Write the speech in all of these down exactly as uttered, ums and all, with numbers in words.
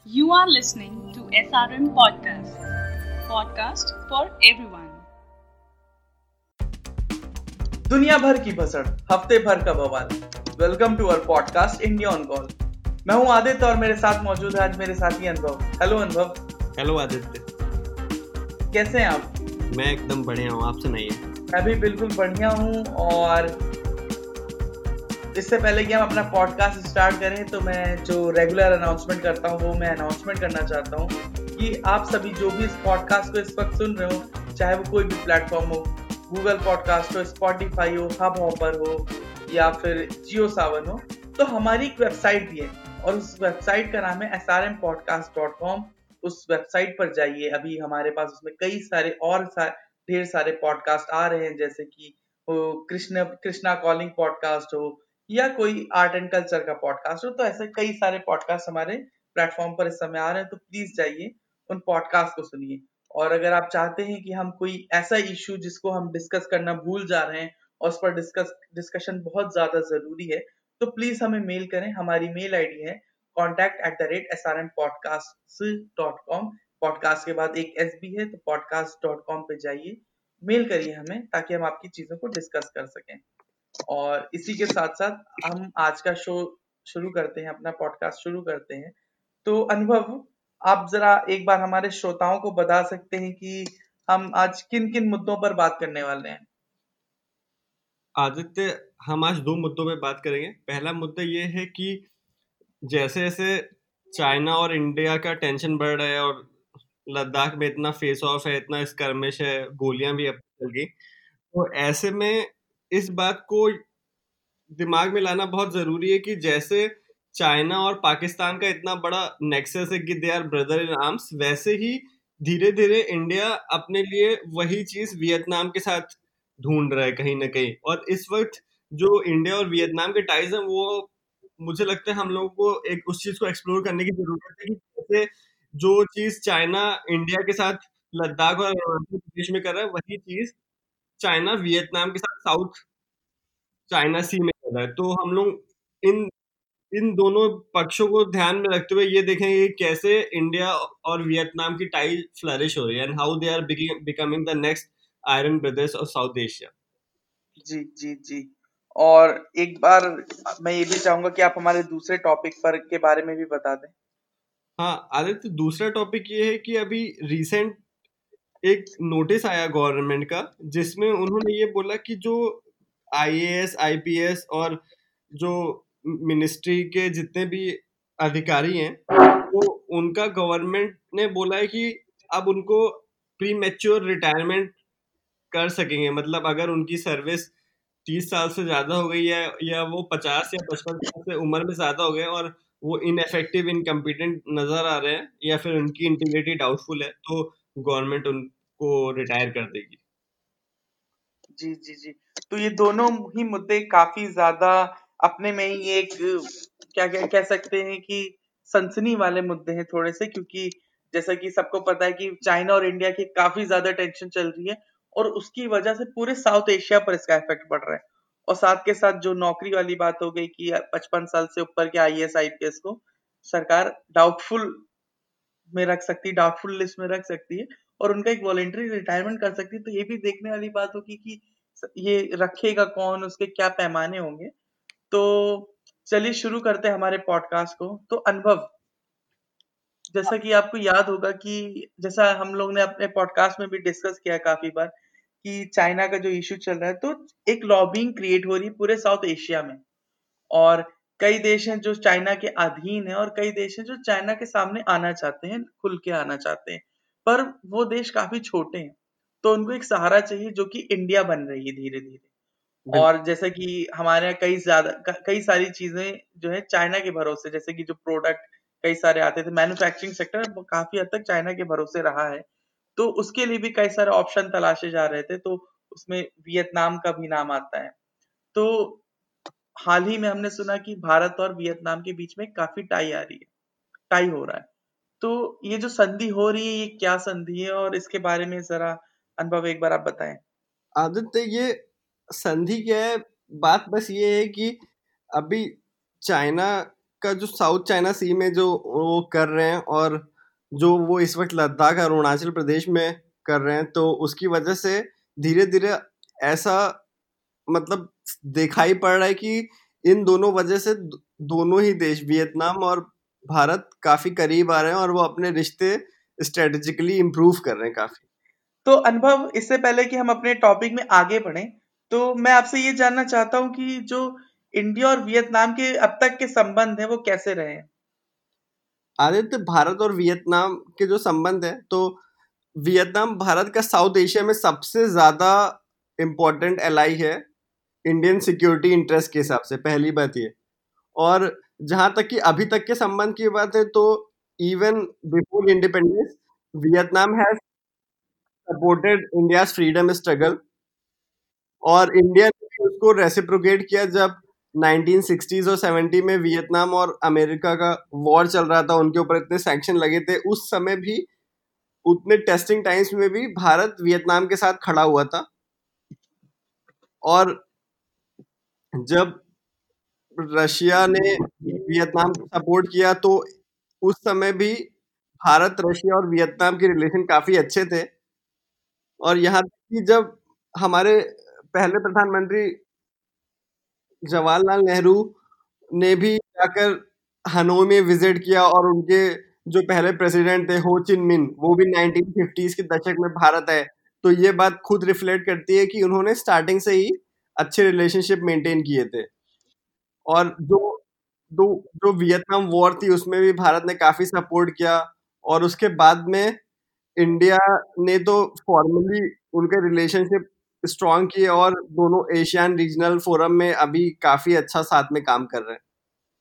You are listening to S R M Podcast, podcast for everyone. दुनिया भर की भसड़, हफ्ते भर का बवाल। Welcome to our podcast India on call. मैं हूं आदित्य और मेरे साथ मौजूद है आज मेरे साथी अनुभव। हेलो अनुभव। हेलो आदित्य। कैसे हैं आप? मैं एकदम बढ़िया हूँ, आप सुनाइए। मैं भी बिल्कुल बढ़िया हूँ। और इससे पहले कि हम अपना पॉडकास्ट स्टार्ट करें तो मैं जो रेगुलर अनाउंसमेंट करता हूँ वो मैं अनाउंसमेंट करना चाहता हूँ कि आप सभी जो भी इस पॉडकास्ट को इस वक्त सुन रहे हो, चाहे वो कोई भी प्लेटफॉर्म हो, गूगल पॉडकास्ट हो, स्पॉटिफाई हो, हब हॉपर हो या फिर जियो सावन हो, तो हमारी एक वेबसाइट भी है और उस वेबसाइट का नाम है S R M podcast dot com. उस वेबसाइट पर जाइए। अभी हमारे पास उसमें कई सारे और सा, ढेर सारे पॉडकास्ट आ रहे हैं, जैसे कि कृष्ण कृष्णा कॉलिंग पॉडकास्ट हो या कोई आर्ट एंड कल्चर का पॉडकास्ट हो। तो ऐसे कई सारे पॉडकास्ट हमारे प्लेटफॉर्म पर इस समय आ रहे हैं, तो प्लीज जाइए उन पॉडकास्ट को सुनिए। और अगर आप चाहते हैं कि हम कोई ऐसा इश्यू जिसको हम डिस्कस करना भूल जा रहे हैं और उस पर डिस्कस डिस्कशन बहुत ज्यादा जरूरी है, तो प्लीज हमें मेल करें। हमारी मेल आईडी है contact at the rate S R M podcast dot com. Podcast के बाद एक एस भी है, तो पॉडकास्ट डॉट कॉम पे जाइए, मेल करिए हमें ताकि हम आपकी चीजों को डिस्कस कर सकें। और इसी के साथ साथ हम आज का शो शुरू करते हैं, अपना पॉडकास्ट शुरू करते हैं। तो अनुभव, आप जरा एक बार हमारे श्रोताओं को बता सकते हैं कि हम आज किन किन मुद्दों पर बात करने वाले हैं? आदित्य, हम आज दो मुद्दों पे बात करेंगे। पहला मुद्दा ये है कि जैसे जैसे चाइना और इंडिया का टेंशन बढ़ रहा है और लद्दाख में इतना फेस ऑफ है, इतना स्कर्मिश है, गोलियां भी अब चल गई, तो ऐसे में इस बात को दिमाग में लाना बहुत जरूरी है कि जैसे चाइना और पाकिस्तान का इतना बड़ा नेक्सस है कि they are brother in arms, वैसे ही धीरे धीरे इंडिया अपने लिए वही चीज वियतनाम के साथ ढूंढ रहा है कहीं ना कहीं। और इस वक्त जो इंडिया और वियतनाम के टाइज हैं, वो मुझे लगता है हम लोगों को एक उस चीज को एक्सप्लोर करने की जरूरत है कि जैसे जो चीज चाइना इंडिया के साथ लद्दाख और अरुणाचल प्रदेश में कर रहा है, वही चीज चाइना वियतनाम के साथ साउथ चाइना सी में कर रहा है। तो हम लोग इन इन दोनों पक्षों को ध्यान में रखते हुए ये देखेंगे कि कैसे इंडिया और वियतनाम की टाई फ्लरिश हो रही है and how they are becoming the next iron brothers of South Asia. जी जी जी। और एक बार मैं ये भी चाहूंगा कि आप हमारे दूसरे टॉपिक पर के बारे में भी बता दें। हाँ आदित्य, दूसरा टॉपिक ये है कि अभी रिसेंट एक नोटिस आया गवर्नमेंट का, जिसमें उन्होंने ये बोला कि जो I A S I P S और जो मिनिस्ट्री के जितने भी अधिकारी हैं, तो उनका गवर्नमेंट ने बोला है कि अब उनको प्री मैच्योर रिटायरमेंट कर सकेंगे। मतलब अगर उनकी सर्विस तीस साल से ज्यादा हो गई है या वो पचास या पचपन साल से उम्र में ज्यादा हो गए और वो इनएफेक्टिव इनकम्पिटेंट नजर आ रहे हैं या फिर उनकी इंटीग्रिटी डाउटफुल है, तो गवर्नमेंट उनको रिटायर कर देगी। जी जी जी। तो ये दोनों ही मुद्दे काफी ज्यादा अपने में ही एक क्या क्या कह सकते हैं कि सनसनी वाले मुद्दे हैं थोड़े से, क्योंकि जैसा कि सबको पता है कि चाइना और इंडिया की काफी ज्यादा टेंशन चल रही है और उसकी वजह से पूरे साउथ एशिया पर इसका इफेक्ट पड़ रहा है। और साथ के साथ जो नौकरी वाली बात हो गई कि पचपन साल से ऊपर के I A S I P S को सरकार डाउटफुल में रख सकती है, डाउटफुल लिस्ट में रख सकती है और उनका एक वॉलेंटरी रिटायरमेंट कर सकती है। तो ये भी देखने वाली बात होगी कि ये रखेगा कौन, उसके क्या पैमाने होंगे। तो चलिए शुरू करते हैं हमारे पॉडकास्ट को। तो अनुभव, जैसा कि आपको याद होगा कि जैसा हम लोग ने अपने पॉडकास्ट में भी डिस्कस किया काफी बार कि चाइना का जो इश्यू चल रहा है, तो एक लॉबिंग क्रिएट हो रही है पूरे साउथ एशिया में। और कई देश हैं जो चाइना के अधीन है और कई देश हैं जो चाइना के सामने आना चाहते हैं, खुल के आना चाहते हैं, पर वो देश काफी छोटे हैं। तो उनको एक सहारा चाहिए जो कि इंडिया बन रही है धीरे धीरे। बिल्कुल। और जैसे कि हमारे यहाँ कई ज्यादा कई सारी चीजें जो है चाइना के भरोसे, जैसे कि जो प्रोडक्ट कई सारे आते थे, मैन्युफैक्चरिंग सेक्टर काफी हद तक चाइना के भरोसे रहा है। तो उसके लिए भी कई सारे ऑप्शन तलाशे जा रहे थे, तो उसमें वियतनाम का भी नाम आता है। तो हाल ही में हमने सुना कि भारत और वियतनाम के बीच में काफी टाई आ रही है, टाई हो रहा है। तो ये जो संधि हो रही है, ये क्या संधि है और इसके बारे में जरा अनुभव एक बार आप बताएं। आदित्य, ये संधि क्या है? बात बस ये है कि अभी चाइना का जो साउथ चाइना सी में जो वो कर रहे हैं और जो वो इस वक्त लद्दाख और अरुणाचल प्रदेश में कर रहे हैं, तो उसकी वजह से धीरे धीरे ऐसा मतलब दिखाई पड़ रहा है कि इन दोनों वजह से दोनों ही देश वियतनाम और भारत काफी करीब आ रहे हैं और वो अपने रिश्ते स्ट्रेटेजिकली इम्प्रूव कर रहे हैं काफी। तो अनुभव, इससे पहले कि हम अपने टॉपिक में आगे बढ़ें, तो मैं आपसे ये जानना चाहता हूँ कि जो इंडिया और वियतनाम के अब तक के संबंध हैं वो कैसे रहे हैं? आदित्य, भारत और वियतनाम के जो संबंध है, तो वियतनाम भारत का साउथ एशिया में सबसे ज्यादा इम्पोर्टेंट एलाई है इंडियन सिक्योरिटी इंटरेस्ट के हिसाब से, पहली बात ये। और जहां तक कि अभी तक के संबंध की बात है, तो even before independence Vietnam has supported India's freedom struggle, और इंडिया ने भी उसको रेसिप्रोकेट किया जब नाइनटीन सिक्सटीज़ और सेवेंटी में वियतनाम और अमेरिका का वॉर चल रहा था, उनके ऊपर इतने सैंक्शन लगे थे, उस समय भी उतने टेस्टिंग टाइम्स में भी भारत वियतनाम के साथ खड़ा हुआ था। और जब रशिया ने वियतनाम को सपोर्ट किया तो उस समय भी भारत, रशिया और वियतनाम के रिलेशन काफी अच्छे थे। और यहाँ तक कि जब हमारे पहले प्रधानमंत्री जवाहरलाल नेहरू ने भी जाकर हनोई में विजिट किया और उनके जो पहले प्रेसिडेंट थे हो चिन मिन, वो भी नाइनटीन फिफ्टीज़ के दशक में भारत आए, तो ये बात खुद रिफ्लेक्ट करती है कि उन्होंने स्टार्टिंग से ही अच्छे रिलेशनशिप मेंटेन किए थे। और जो जो जो वियतनाम वॉर थी उसमें भी भारत ने काफी सपोर्ट किया, और उसके बाद में इंडिया ने तो फॉर्मली उनके रिलेशनशिप स्ट्रॉन्ग किए और दोनों एशियन रीजनल फोरम में अभी काफी अच्छा साथ में काम कर रहे हैं।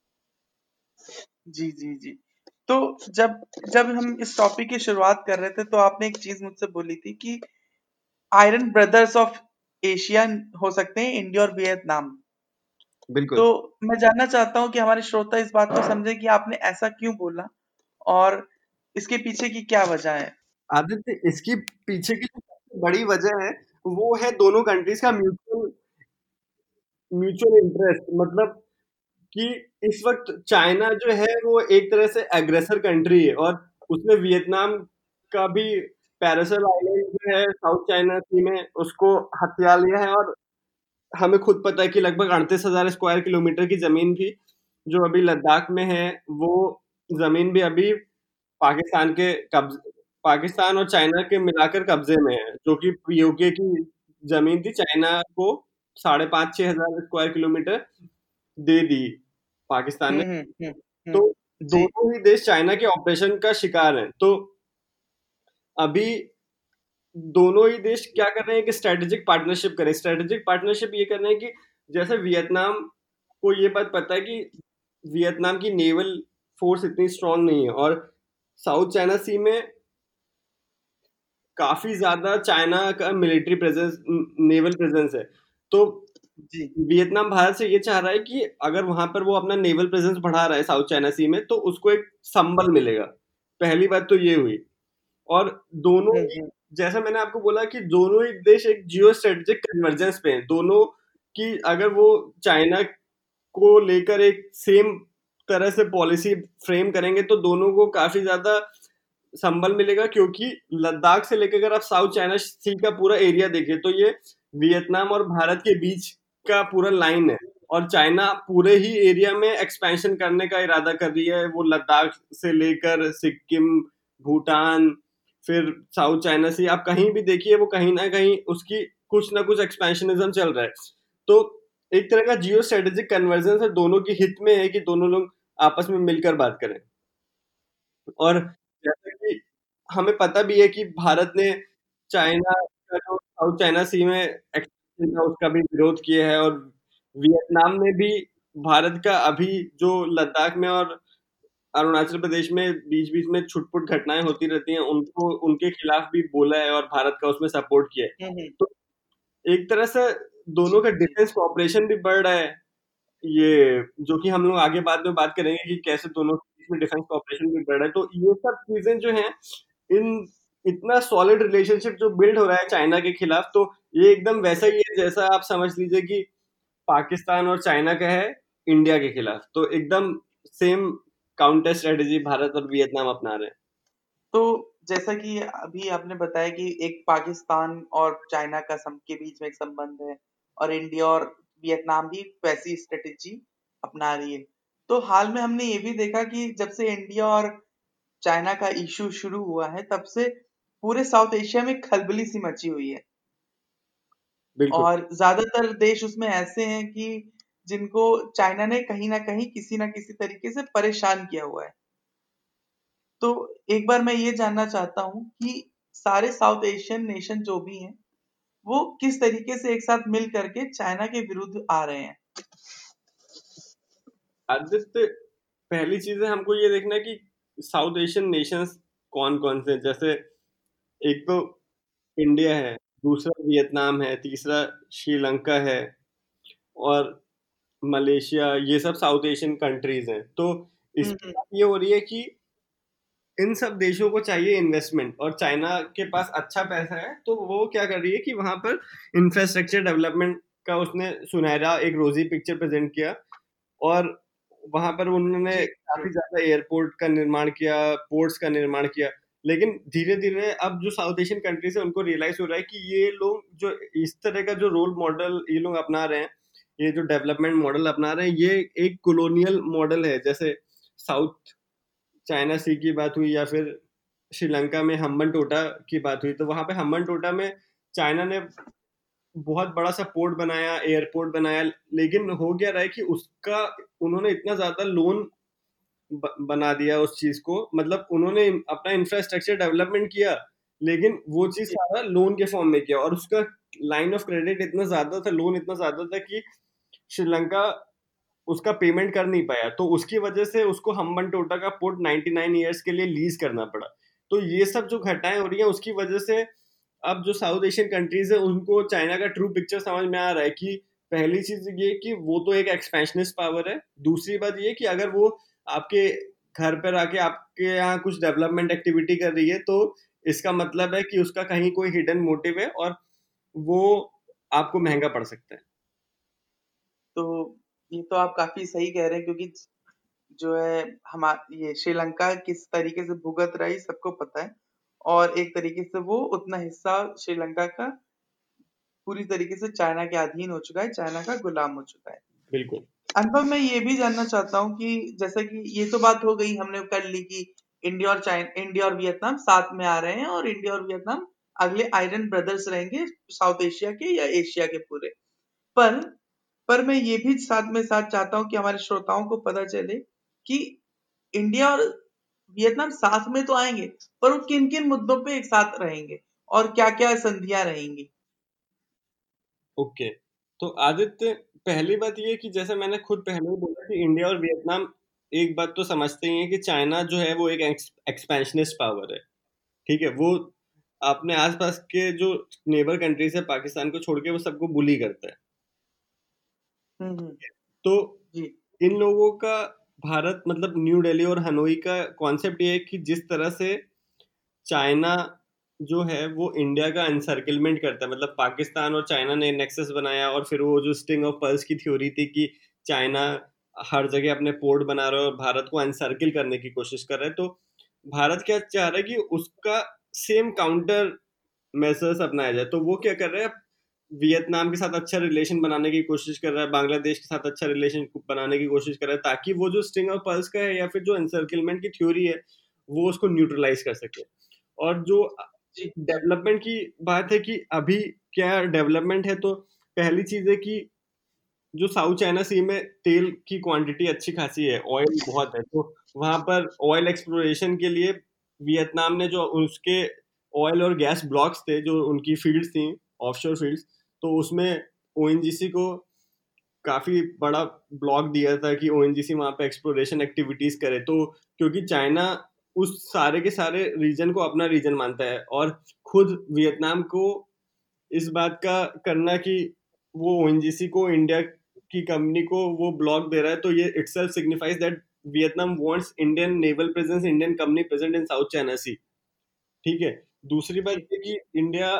जी जी जी। तो जब जब हम इस टॉपिक की शुरुआत कर रहे थे तो आपने एक चीज मुझसे बोली थी कि आयरन ब्रदर्स ऑफ एशिया हो सकते हैं इंडिया और वियतनाम। बिल्कुल। तो मैं जानना चाहता हूँ कि हमारे श्रोता इस बात को समझे कि आपने ऐसा क्यों बोला और इसके पीछे की क्या वजह है? आदित्य, इसकी पीछे की जो सबसे बड़ी वजह है वो है दोनों कंट्रीज का म्यूचुअल म्यूचुअल इंटरेस्ट। मतलब कि इस वक्त चाइना जो है वो एक तरह से एग्रेसर कंट्री है, और उसने वियतनाम का भी पैरासोल आइलैंड जो है साउथ चाइना सी में उसको हथिया लिया है। और हमें खुद पता है कि लगभग अड़तीस हजार स्क्वायर किलोमीटर की जमीन भी जो अभी लद्दाख में है, वो जमीन भी अभी पाकिस्तान के कब्ज पाकिस्तान और चाइना के मिलाकर कब्जे में है, जो कि यूके की जमीन थी, चाइना को साढ़े पाँच छह हजार स्क्वायर किलोमीटर दे दी पाकिस्तान हम्म ने। हम्म हम्म तो हम्म, जी दोनों ही देश चाइना के ऑपरेशन का शिकार हैं। तो अभी दोनों ही देश क्या कर रहे हैं कि स्ट्रेटेजिक पार्टनरशिप करें। स्ट्रेटेजिक पार्टनरशिप ये कर रहे हैं कि जैसे वियतनाम को ये बात पता है कि वियतनाम की नेवल फोर्स इतनी स्ट्रांग नहीं है, और साउथ चाइना सी में काफी ज्यादा चाइना का मिलिट्री प्रेजेंस, नेवल प्रेजेंस है। तो जी वियतनाम भारत से ये चाह रहा है कि अगर वहां पर वो अपना नेवल प्रेजेंस बढ़ा रहा है साउथ चाइना सी में, तो उसको एक संबल मिलेगा। पहली बात तो ये हुई। और दोनों हम्म ही, हम्म जैसा मैंने आपको बोला कि दोनों ही देश एक जियो स्ट्रेटेजिक कन्वर्जेंस पे हैं दोनों, की अगर वो चाइना को लेकर एक सेम तरह से पॉलिसी फ्रेम करेंगे तो दोनों को काफी ज्यादा संबल मिलेगा। क्योंकि लद्दाख से लेकर अगर आप साउथ चाइना सी का पूरा एरिया देखें तो ये वियतनाम और भारत के बीच का पूरा लाइन है, और चाइना पूरे ही एरिया में एक्सपेंशन करने का इरादा कर रही है। वो लद्दाख से लेकर सिक्किम, भूटान, फिर साउथ चाइना सी, आप कहीं भी देखिए वो कहीं ना कहीं उसकी कुछ ना कुछ एक्सपेंशनिज्म चल रहा है। तो एक तरह का जियो स्ट्रेटेजिक कन्वर्जेंस है, दोनों की हित में है कि दोनों लोग आपस में मिलकर बात करें। और जैसे कि हमें पता भी है कि भारत ने चाइना का जो साउथ चाइना सी में एक्सपेंशन था उसका भी विरोध किया है, और वियतनाम ने भी भारत का अभी जो लद्दाख में और अरुणाचल प्रदेश में बीच बीच में छुटपुट घटनाएं होती रहती हैं, उनको उनके खिलाफ भी बोला है और भारत का उसमें सपोर्ट किया है। हम्म हम्म, तो एक तरह से दोनों जी का जी डिफेंस कॉपरेशन भी बढ़ रहा है, ये जो कि हम लोग आगे बाद में बात करेंगे कि कैसे दोनों के बीच में डिफेंस कॉपरेशन भी बढ़ रहा है। तो ये सब चीजें जो हैं, इन इतना सॉलिड रिलेशनशिप जो बिल्ड हो रहा है चाइना के खिलाफ, तो ये एकदम वैसा ही है जैसा आप समझ लीजिए कि पाकिस्तान और चाइना का है इंडिया के खिलाफ। तो एकदम सेम काउंटर स्ट्रेटेजी भारत और वियतनाम अपना रहे हैं। तो जैसा कि अभी आपने बताया कि एक पाकिस्तान और चाइना का सम के बीच में एक संबंध है और इंडिया और वियतनाम भी वैसी स्ट्रेटेजी अपना रही है। तो हाल में हमने ये भी देखा कि जब से इंडिया और चाइना का इशू शुरू हुआ है तब से पूरे साउथ एशिया में खलबली सी मची हुई है बिल्कुल। और ज्यादातर देश उसमें ऐसे हैं कि जिनको चाइना ने कहीं ना कहीं किसी ना किसी तरीके से परेशान किया हुआ है। तो एक बार मैं ये जानना चाहता हूँ कि सारे साउथ एशियन नेशन जो भी हैं वो किस तरीके से एक साथ मिल करके चाइना के विरुद्ध आ रहे हैं। आदित्य, पहली चीज है हमको ये देखना है कि साउथ एशियन नेशंस कौन कौन से हैं। जैसे एक तो इंडिया है, दूसरा वियतनाम है, तीसरा श्रीलंका है और मलेशिया, ये सब साउथ एशियन कंट्रीज हैं। तो हम्म इसकी हम्म बात ये हो रही है कि इन सब देशों को चाहिए इन्वेस्टमेंट और चाइना के पास अच्छा पैसा है, तो वो क्या कर रही है कि वहां पर इंफ्रास्ट्रक्चर डेवलपमेंट का उसने सुनहरा एक रोजी पिक्चर प्रेजेंट किया और वहां पर उन्होंने जी जी काफी ज्यादा एयरपोर्ट का निर्माण किया, पोर्ट्स का निर्माण किया। लेकिन धीरे धीरे अब जो साउथ एशियन कंट्रीज है उनको रियलाइज हो रहा है कि ये लोग जो इस तरह का जो रोल मॉडल ये लोग अपना रहे हैं, ये जो डेवलपमेंट मॉडल अपना रहे हैं, ये एक कॉलोनियल मॉडल है। जैसे साउथ चाइना सी की बात हुई या फिर श्रीलंका में हम्बन टोटा की बात हुई, तो वहां पे हम्बन टोटा में चाइना ने बहुत बड़ा सा पोर्ट बनाया, एयरपोर्ट बनाया, लेकिन हो गया रहा है कि उसका उन्होंने इतना ज्यादा लोन ब, बना दिया उस चीज को। मतलब उन्होंने अपना इंफ्रास्ट्रक्चर डेवलपमेंट किया लेकिन वो चीज जी सारा लोन के फॉर्म में किया और उसका लाइन ऑफ क्रेडिट इतना ज्यादा था, लोन इतना ज्यादा था कि श्रीलंका उसका पेमेंट कर नहीं पाया, तो उसकी वजह से उसको हम्बन टोटा का पोर्ट निन्यानवे इयर्स के लिए लीज करना पड़ा। तो ये सब जो घटनाएं हो रही हैं उसकी वजह से अब जो साउथ एशियन कंट्रीज है उनको चाइना का ट्रू पिक्चर समझ में आ रहा है कि पहली चीज ये कि वो तो एक एक्सपेंशनिस्ट पावर है, दूसरी बात ये कि अगर वो आपके घर पर आके आपके यहाँ कुछ डेवलपमेंट एक्टिविटी कर रही है तो इसका मतलब है कि उसका कहीं कोई हिडन मोटिव है और वो आपको महंगा पड़ सकता है। तो ये तो आप काफी सही कह रहे हैं क्योंकि जो है हमारा ये श्रीलंका किस तरीके से भुगत रहा है ये सबको पता है और एक तरीके से वो उतना हिस्सा श्रीलंका का पूरी तरीके से चाइना के अधीन हो चुका है, चाइना का गुलाम हो चुका है। बिल्कुल। अनुभव मैं ये भी जानना चाहता हूँ कि जैसे कि ये तो बात हो गई हमने कर ली कि इंडिया और चाइना इंडिया और वियतनाम साथ में आ रहे हैं और इंडिया और वियतनाम अगले आयरन ब्रदर्स रहेंगे साउथ एशिया के या एशिया के पूरे। पर पर मैं ये भी साथ में साथ चाहता हूँ कि हमारे श्रोताओं को पता चले कि इंडिया और वियतनाम साथ में तो आएंगे पर वो किन किन मुद्दों पे एक साथ रहेंगे और क्या क्या संधियां रहेंगी। ओके, तो आदित्य, पहली बात ये कि जैसे मैंने खुद पहले ही बोला कि इंडिया और वियतनाम एक बात तो समझते ही हैं कि चाइना जो है वो एक एक्सपेंशनिस्ट पावर है। ठीक है, वो अपने आसपास के जो नेबर कंट्रीज है पाकिस्तान को छोड़ के वो सबको बुली करता है। हम्म हम्म तो जी इन लोगों का भारत मतलब न्यू दिल्ली और हनोई का कॉन्सेप्ट ये है कि जिस तरह से चाइना जो है वो इंडिया का एनसर्किलमेंट करता है, मतलब पाकिस्तान और चाइना ने नेक्सस बनाया और फिर वो जो स्टिंग ऑफ पर्ल्स की थ्योरी थी कि चाइना हर जगह अपने पोर्ट बना रहा है और भारत को एनसर्किल करने की कोशिश कर रहा है, तो भारत क्या चाह रहा है कि उसका सेम काउंटर मेजर्स अपनाया जाए। तो वो क्या कर रहा है, वियतनाम के साथ अच्छा रिलेशन बनाने की कोशिश कर रहा है, बांग्लादेश के साथ अच्छा रिलेशन बनाने की कोशिश कर रहा है, ताकि वो जो स्टिंग ऑफ पर्ल्स का है या फिर जो एनसर्किलमेंट की थ्योरी है वो उसको न्यूट्रलाइज कर सके। और जो जी डेवलपमेंट की बात है कि अभी क्या डेवलपमेंट है, तो पहली चीज है कि जो साउथ चाइना सी में तेल की क्वांटिटी अच्छी खासी है, ऑयल बहुत है, तो वहां पर ऑयल एक्सप्लोरेशन के लिए वियतनाम ने जो उसके ऑयल और गैस ब्लॉक्स थे जो उनकी फील्ड्स थी, ऑफशोर फील्ड्स, तो उसमें ओएनजीसी को काफी बड़ा ब्लॉक दिया था कि ओएनजीसी वहां पे एक्सप्लोरेशन एक्टिविटीज करे। तो क्योंकि चाइना उस सारे के सारे रीजन को अपना रीजन मानता है और खुद वियतनाम को इस बात का करना कि वो ओएनजीसी को, इंडिया की कंपनी को वो ब्लॉक दे रहा है, तो ये itself signifies that Vietnam wants Indian naval presence, Indian company present in South China sea. ठीक है, दूसरी बात जी ये कि इंडिया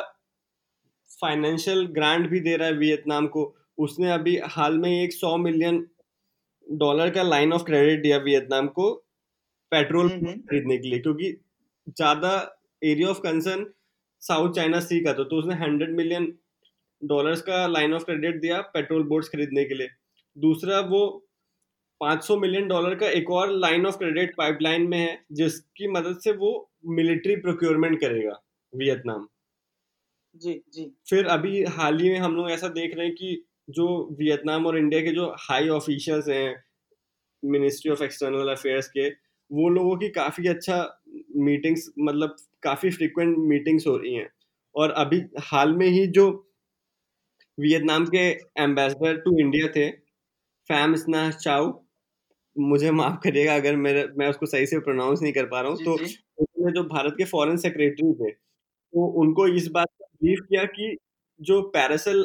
फाइनेंशियल ग्रांट भी दे रहा है वियतनाम को। उसने अभी हाल में एक सौ मिलियन डॉलर का लाइन ऑफ क्रेडिट दिया वियतनाम को पेट्रोल हम्म हम्म, खरीदने के लिए, क्योंकि ज्यादा area of concern South China sea का था, तो उसने हंड्रेड मिलियन डॉलर्स का लाइन ऑफ क्रेडिट दिया पेट्रोल बोट्स खरीदने के लिए। दूसरा, वो पाँच सौ मिलियन डॉलर का एक और लाइन ऑफ क्रेडिट पाइपलाइन में है, जिसकी मदद से वो मिलिट्री प्रोक्योरमेंट करेगा वियतनाम। जी जी। फिर अभी हाल ही में हम लोग ऐसा देख रहे हैं कि जो वियतनाम और इंडिया के जो हाई ऑफिशियल्स हैं मिनिस्ट्री ऑफ एक्सटर्नल अफेयर्स के, वो लोगों की काफ़ी अच्छा मीटिंग्स, मतलब काफ़ी फ्रीक्वेंट मीटिंग्स हो रही हैं। और अभी हाल में ही जो वियतनाम के एम्बेसडर टू इंडिया थे, फैम स्ना चाउ, मुझे माफ करिएगा अगर मेरे मैं उसको सही से प्रोनाउंस नहीं कर पा रहा हूँ, जी तो जी। उन्होंने जो भारत के फॉरेन सेक्रेटरी थे, तो उनको इस बात का ब्रीफ किया कि जो पैरासल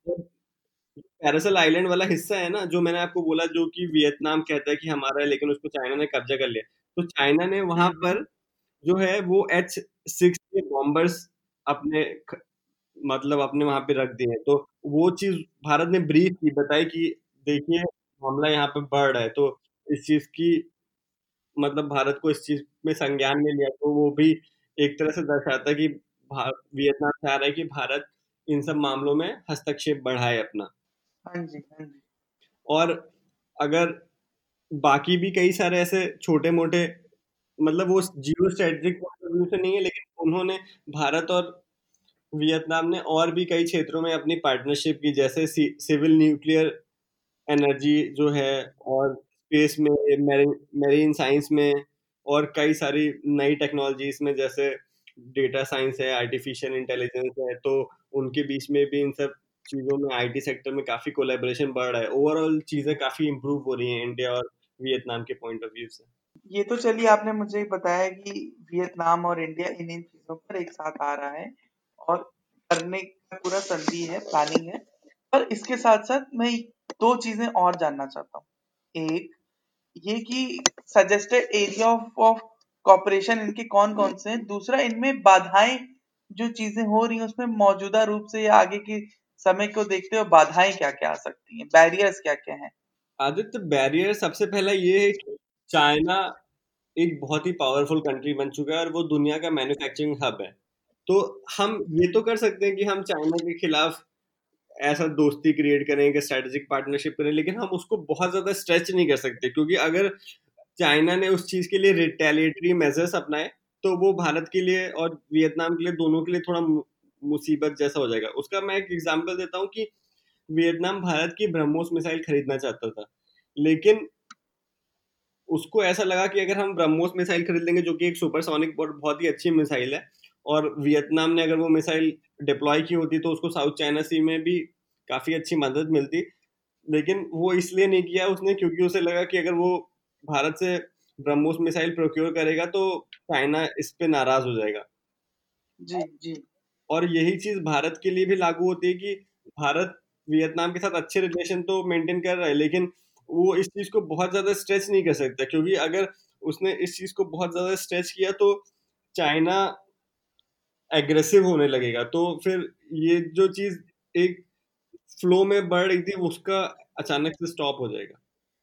पैरासल आइलैंड वाला हिस्सा है ना, जो मैंने आपको बोला, जो कि वियतनाम कहता है कि हमारा है लेकिन उसको चाइना ने कब्जा कर लिया, तो चाइना ने वहां हम्म हम्म, पर जो है वो एच सिक्स के बॉम्बर्स अपने ख- मतलब अपने वहां पे रख दिए हैं। तो वो चीज भारत ने ब्रीफ की, बताई कि देखिए मामला यहाँ पे बढ़ रहा है, तो इस चीज की मतलब भारत को इस चीज में संज्ञान में लिया, तो वो भी एक तरह से दर्शाता है कि भा- वियतनाम चाह रहा है कि भारत इन सब मामलों में हस्तक्षेप बढ़ाए अपना। हाँ जी हाँ जी। और अगर बाकी भी कई सारे ऐसे छोटे मोटे, मतलब वो geo strategic point of view से नहीं है, लेकिन उन्होंने भारत और वियतनाम ने और भी कई क्षेत्रों में अपनी पार्टनरशिप की, जैसे सिविल न्यूक्लियर एनर्जी जो है, और स्पेस में, मेरीन साइंस में, और कई सारी नई टेक्नोलॉजीज में, जैसे डेटा साइंस है, आर्टिफिशियल इंटेलिजेंस है, तो उनके बीच में भी इन सब चीज़ों में आईटी सेक्टर में काफ़ी कोलैबोरेशन बढ़ रहा है। ओवरऑल चीज़ें काफ़ी इंप्रूव हो रही हैं इंडिया और वियतनाम के पॉइंट ऑफ व्यू से। ये तो चलिए आपने मुझे बताया कि वियतनाम और इंडिया इन इन चीजों पर एक साथ आ रहा है और करने का पूरा संधि है, प्लानिंग है। पर इसके साथ साथ मैं दो चीजें और जानना चाहता हूँ। एक ये कि suggested area of of cooperation इनके कौन कौन से हैं। दूसरा, इनमें बाधाएं जो चीजें हो रही हैं उसमें मौजूदा रूप से या आगे के समय को देखते हुए बाधाएं क्या क्या आ सकती हैं, बैरियर्स क्या क्या हैं। आदित्य, बैरियर सबसे पहला ये है कि चाइना एक बहुत ही पावरफुल कंट्री बन चुका है और वो दुनिया का मैन्युफैक्चरिंग हब है। तो हम ये तो कर सकते हैं कि हम चाइना के खिलाफ ऐसा दोस्ती क्रिएट करें कि स्ट्रेटेजिक पार्टनरशिप करें, लेकिन हम उसको बहुत ज्यादा स्ट्रेच नहीं कर सकते, क्योंकि अगर चाइना ने उस चीज के लिए रिटेलिएटरी मेजर्स अपनाए, तो वो भारत के लिए और वियतनाम के लिए, दोनों के लिए थोड़ा मु- मुसीबत जैसा हो जाएगा। उसका मैं एक एग्जांपल देता हूँ कि वियतनाम भारत की ब्रह्मोस मिसाइल खरीदना चाहता था, लेकिन उसको ऐसा लगा कि अगर हम ब्रह्मोस मिसाइल खरीद लेंगे, जो कि एक सुपरसोनिक और बहुत ही अच्छी मिसाइल है, और वियतनाम ने अगर वो मिसाइल डिप्लॉय की होती तो उसको साउथ चाइना सी में भी काफी अच्छी मदद मिलती। लेकिन वो इसलिए नहीं किया उसने, क्योंकि उसे लगा कि अगर वो भारत से ब्रह्मोस मिसाइल प्रोक्योर करेगा तो चाइना इस पे नाराज हो जाएगा। जी जी। और यही चीज भारत के लिए भी लागू होती है कि भारत वियतनाम के साथ अच्छे रिलेशन तो मेंटेन कर रहा है, लेकिन वो इस चीज को बहुत ज्यादा स्ट्रेच नहीं कर सकता, क्योंकि अगर उसने इस चीज को बहुत ज्यादा स्ट्रेच किया तो चाइना एग्रेसिव होने लगेगा, तो फिर ये जो चीज एक फ्लो में बढ़ रही थी उसका अचानक से स्टॉप हो जाएगा।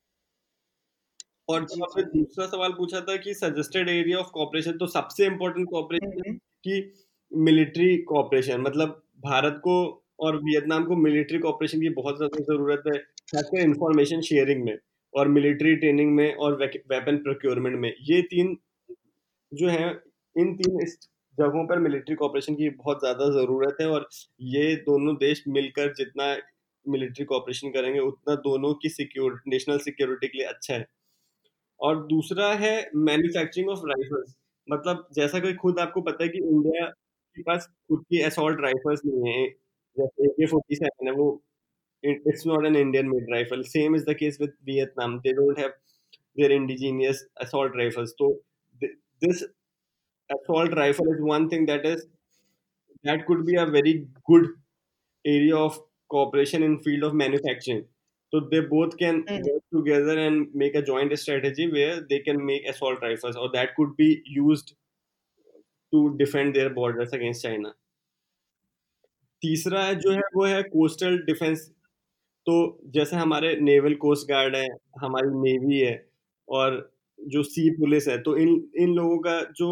और जी जब आपने जी जी। दूसरा सवाल पूछा था कि सजेस्टेड एरिया ऑफ कॉपरेशन, तो सबसे इम्पोर्टेंट हम्म कॉपरेशन हम्म, की मिलिट्री कॉपरेशन, मतलब भारत को और वियतनाम को मिलिट्री कॉपरेशन की बहुत ज्यादा जरूरत है, खासकर इंफॉर्मेशन शेयरिंग में और मिलिट्री ट्रेनिंग में और वेपन प्रोक्योरमेंट में। ये तीन जो है, इन तीन इस जगहों पर मिलिट्री कॉपरेशन की बहुत ज्यादा जरूरत है, और ये दोनों देश मिलकर जितना मिलिट्री कॉपरेशन करेंगे उतना दोनों की सिक्योर नेशनल सिक्योरिटी के लिए अच्छा है। और दूसरा है मैन्युफैक्चरिंग ऑफ राइफल्स, मतलब जैसा कि खुद आपको पता है कि इंडिया के पास खुद की असॉल्ट राइफल्स नहीं है, जैसे ए के फोर्टी सेवन है, वो it's not an Indian made rifle. Same is the case with Vietnam, they don't have their indigenous assault rifles. तो this assault rifle is one thing that is that could be a very good area of cooperation in field of manufacturing. So they both can hmm, work together and make a joint strategy where they can make assault rifles, or that could be used to defend their borders against China. तीसरा जो है वो है coastal defence तो जैसे हमारे naval coast guard है, हमारी नेवी है और जो सी पुलिस है, तो इन इन लोगों का जो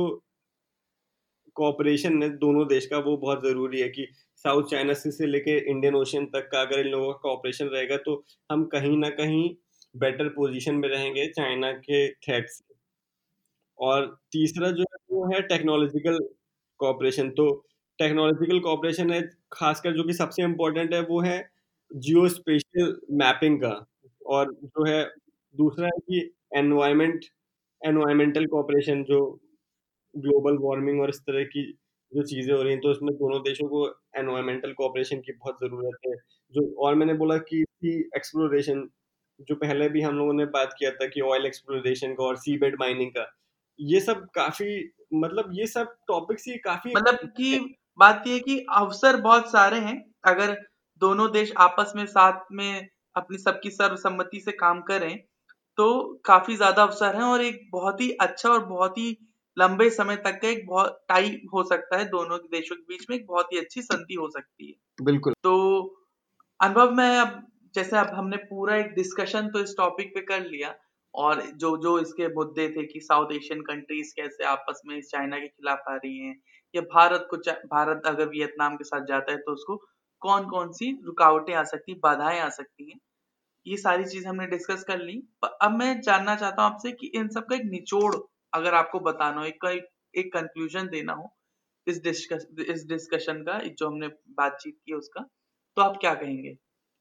कोऑपरेशन है दोनों देश का वो बहुत ज़रूरी है कि साउथ चाइना सी से लेके इंडियन ओशन तक का अगर इन लोगों का कोऑपरेशन रहेगा तो हम कहीं न कहीं बेटर पोज़ीशन में रहेंगे चाइना के थ्रेट से। और तीसरा जो है वो है टेक्नोलॉजिकल कोऑपरेशन। तो टेक्नोलॉजिकल कोऑपरेशन है खासकर जो कि सबसे इम्पोर्टेंट है वो है जियो स्पेशियल मैपिंग का। और जो है दूसरा है कि एनवायरनमेंट एनवायरमेंटल कोऑपरेशन जो ग्लोबल वार्मिंग और इस तरह की जो चीज़ें हो रही हैं, तो इसमें दोनों देशों को एनवायरमेंटल कोऑपरेशन की बहुत ज़रूरत है। जो और मैंने बोला कि सी एक्सप्लोरेशन जो पहले भी हम लोगों ने बात किया था कि ऑयल एक्सप्लोरेशन का और सी बेड माइनिंग का, ये सब काफ़ी मतलब ये सब टॉपिक्स ही काफ़ी मतलब कि बात ये है कि अवसर बहुत सारे हैं, अगर दोनों देश आपस में साथ में अपनी सबकी सर्वसम्मति से काम करें, तो काफ़ी ज़्यादा अवसर हैं और एक बहुत ही अच्छा और बहुत ही लंबे समय तक का एक बहुत टाई हो सकता है दोनों देशों के बीच में, एक बहुत ही अच्छी संधि हो सकती है। बिल्कुल। तो अनुभव मैं अब जैसे अब हमने पूरा एक डिस्कशन तो इस टॉपिक पे कर लिया और जो जो इसके मुद्दे थे कि साउथ एशियन कंट्रीज कैसे आपस में चाइना के खिलाफ आ रही हैं या भारत को चा- भारत अगर वियतनाम के साथ जाता है तो उसको कौन कौन सी रुकावटें आ सकती बाधाएं आ सकती हैं, ये सारी चीज हमने डिस्कस कर ली। पर अब मैं जानना चाहता हूँ आपसे कि इन सब का एक निचोड़ अगर आपको बताना हो, एक एक, एक कंक्लूजन देना हो इस डिस्कस इस डिस्कशन का, जो हमने बातचीत की उसका, तो आप क्या कहेंगे?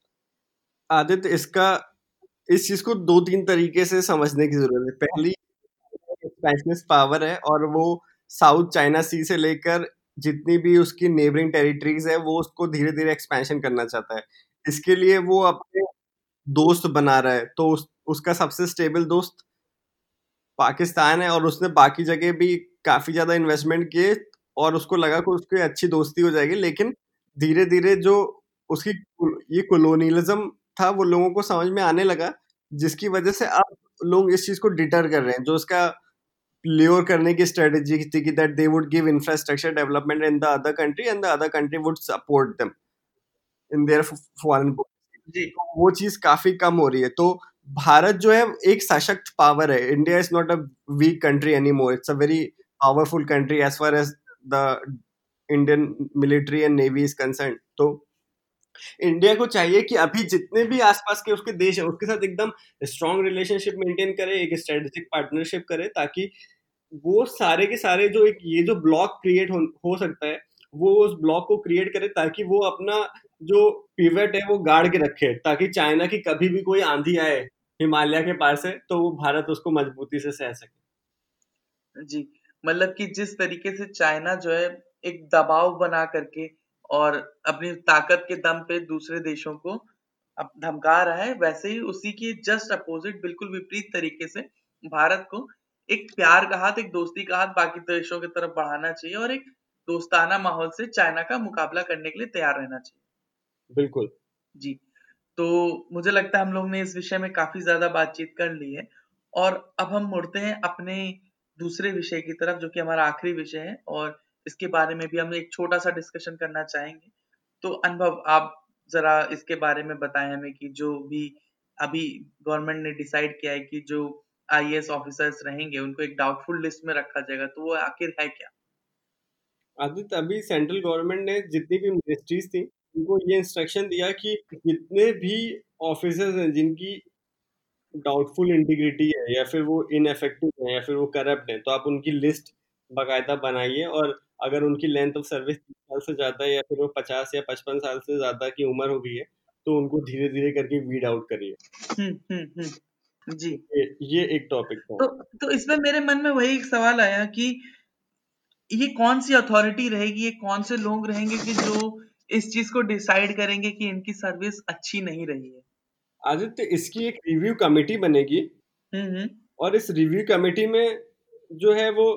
आदित्य, इसका इस चीज़ को दो तीन तरीके से समझने की ज़रूरत है। पहली एक्सपेंशनिस्ट पावर है और वो साउथ चाइना सी से लेकर जितनी भी उसकी नेबरिंग टेरिटरीज है वो उसको धीरे-धीरे एक्सपेंशन करना चाहता है। इसके लिए वो अपने दोस्त बना रहा है, तो उस उसका सबसे स्टेबल दोस्त पाकिस्तान है और उसने बाकी जगह भी काफ़ी ज़्यादा इन्वेस्टमेंट किए और उसको लगा कि उसकी अच्छी दोस्ती हो जाएगी, लेकिन धीरे-धीरे जो उसकी ये कोलोनियलिज्म था वो लोगों को समझ में आने लगा, जिसकी वजह से अब लोग इस चीज़ को डिटर कर रहे हैं। जो उसका ल्योर करने की स्ट्रेटजी थी कि that they would give infrastructure development in the other country and the other country would support them in their foreign policy. जी। तो वो चीज़ काफ़ी कम हो रही है। तो भारत जो है एक सशक्त पावर है। India is not a weak country anymore, it's a very powerful country as far as the Indian military and navy is concern. तो इंडिया को चाहिए कि अभी जितने भी आसपास के उसके देश हैं उसके साथ एकदम स्ट्रॉन्ग रिलेशनशिप मेंटेन करे, एक स्ट्रेटेजिक पार्टनरशिप करे, ताकि वो सारे के सारे जो एक ये जो ब्लॉक क्रिएट हो, हो सकता है वो उस ब्लॉक को क्रिएट करे, ताकि वो अपना जो पिवट है वो गाड़ के रखे, ताकि चाइना की कभी भी कोई आंधी आए हिमालय के पार से तो वो भारत उसको मजबूती से सह सके। जी, मतलब कि जिस तरीके से चाइना जो है एक दबाव बना करके और अपनी ताकत के दम पे दूसरे देशों को अब धमका रहा है, वैसे ही उसी के जस्ट अपोजिट बिल्कुल विपरीत तरीके से भारत को एक प्यार का हाथ, एक दोस्ती का हाथ बाकी देशों की तरफ बढ़ाना चाहिए और एक दोस्ताना माहौल से चाइना का मुकाबला करने के लिए तैयार रहना चाहिए। बिल्कुल। जी, तो मुझे लगता है हम लोग ने इस विषय में काफ़ी ज़्यादा बातचीत कर ली है और अब हम मुड़ते हैं अपने दूसरे विषय की तरफ, जो कि हमारा आखिरी विषय है और इसके बारे में भी हम एक छोटा-सा डिस्कशन करना चाहेंगे। तो अनुभव, आप ज़रा इसके बारे में बताएँ हमें कि जो भी अभी गवर्नमेंट ने डिसाइड किया है कि जो आई ए एस ऑफिसर्स रहेंगे उनको एक डाउटफुल लिस्ट में रखा जाएगा, तो वो आखिर है क्या? आदित्य, अभी सेंट्रल गवर्नमेंट ने जितनी भी मिनिस्ट्रीज थी उनको ये इंस्ट्रक्शन दिया कि जितने भी ऑफिसर्स हैं जिनकी डाउटफुल इंटीग्रिटी है या फिर वो इनएफेक्टिव है या फिर वो करप्ट है, तो आप उनकी लिस्ट बाकायदा बनाइए और अगर उनकी लेंथ ऑफ सर्विस तीस साल से ज़्यादा है या फिर वो पचास या पचपन साल से ज़्यादा की उम्र हो गई है तो उनको धीरे धीरे करके वीड आउट करिए। हुँ, हुँ, हुँ। जी। ये ये एक टॉपिक था। तो तो इसमें मेरे मन में वही एक सवाल आया कि ये कौन सी अथॉरिटी रहेगी, ये कौन से लोग रहेंगे कि जो इस चीज को डिसाइड करेंगे कि इनकी सर्विस अच्छी नहीं रही है? आदित्य, इसकी एक रिव्यू कमेटी बनेगी हम्म हम्म और इस रिव्यू कमेटी में जो है वो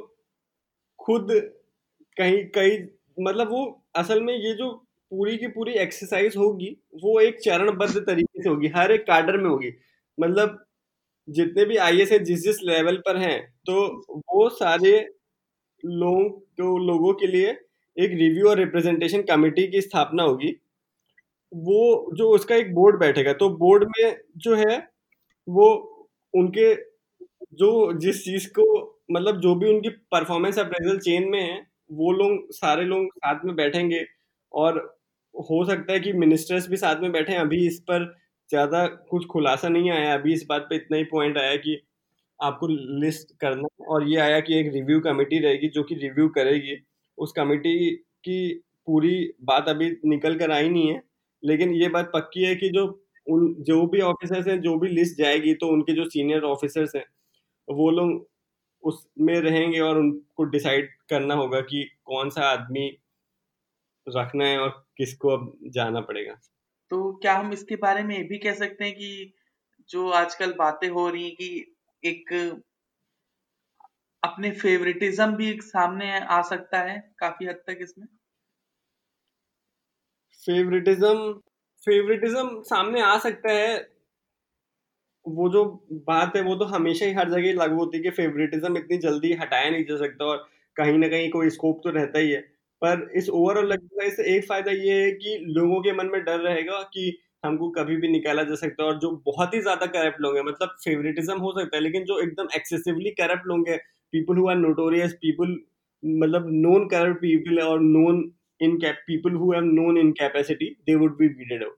खुद कहीं कहीं मतलब वो असल में ये जो पूरी की पूरी एक्सरसाइज होगी वो एक चरणबद्ध तरीके से होगी, हर एक कार्डर में होगी। मतलब जितने भी आई ए एस है जिस जिस लेवल पर हैं तो वो सारे लोगों को लोगों के लिए एक रिव्यू और रिप्रेजेंटेशन कमेटी की स्थापना होगी वो जो उसका एक बोर्ड बैठेगा, तो बोर्ड में जो है वो उनके जो जिस चीज को मतलब जो भी उनकी परफॉर्मेंस अप्रेजल चेन में है, वो लोग सारे लोग साथ में बैठेंगे। और हो सकता है कि मिनिस्टर्स भी साथ में बैठे। अभी इस पर ज्यादा कुछ खुलासा नहीं आया, अभी इस बात पे इतना ही पॉइंट आया कि आपको लिस्ट करना है, और ये आया कि एक रिव्यू कमेटी रहेगी जो कि रिव्यू करेगी। उस कमेटी की पूरी बात अभी निकल कर आई नहीं है, लेकिन ये बात पक्की है कि जो उन जो भी ऑफिसर्स हैं, जो भी लिस्ट जाएगी, तो उनके जो सीनियर ऑफिसर्स हैं वो लोग उसमें रहेंगे और उनको डिसाइड करना होगा कि कौन सा आदमी रखना है और किसको अब जाना पड़ेगा। तो क्या हम इसके बारे में ये भी कह सकते हैं कि जो आजकल बातें हो रही हैं कि एक अपने फेवरेटिज्म भी सामने आ सकता है काफी हद तक इसमें? फेवरेटिज्म फेवरेटिज्म सामने आ सकता है। वो जो बात है वो तो हमेशा ही हर जगह लागू होती है कि फेवरेटिज्म इतनी जल्दी हटाया नहीं जा सकता, और कहीं ना कहीं कोई स्कोप तो रहता ही है। पर इस ओवरऑल एक्सरसाइज से एक फायदा ये है कि लोगों के मन में डर रहेगा कि हमको कभी भी निकाला जा सकता है। और जो बहुत ही ज्यादा करप्ट लोग हैं, मतलब फेवरेटिज्म हो सकता है, लेकिन जो एकदम एक्सेसिवली करप्ट लोग हैं, people who are notorious people, मतलब नोन करप्ट पीपल और known in people who have known incapacity, they would be weeded out.